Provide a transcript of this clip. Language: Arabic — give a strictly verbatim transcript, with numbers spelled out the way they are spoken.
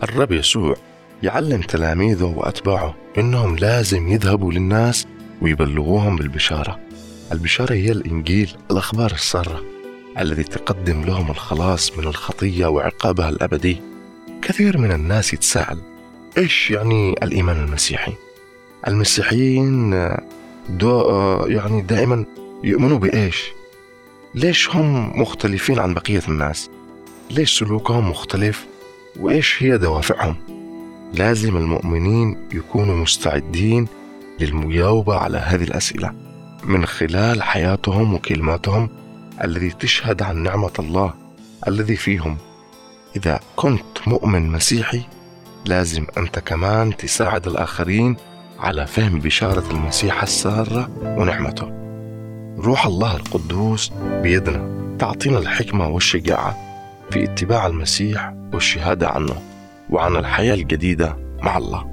الرب يسوع يعلم تلاميذه وأتباعه إنهم لازم يذهبوا للناس ويبلغوهم بالبشارة. البشارة هي الإنجيل، الأخبار السارة الذي تقدم لهم الخلاص من الخطية وعقابها الأبدي. كثير من الناس يتساءل إيش يعني الإيمان المسيحي؟ المسيحيين دو يعني دائما يؤمنوا بإيش؟ ليش هم مختلفين عن بقية الناس؟ ليش سلوكهم مختلف؟ وإيش هي دوافعهم؟ لازم المؤمنين يكونوا مستعدين للمجاوبة على هذه الأسئلة من خلال حياتهم وكلماتهم التي تشهد عن نعمة الله الذي فيهم. إذا كنت مؤمن مسيحي لازم أنت كمان تساعد الآخرين على فهم بشارة المسيح السارة ونعمته. روح الله القدوس بيدنا تعطينا الحكمة والشجاعة في اتباع المسيح والشهادة عنه وعن الحياة الجديدة مع الله.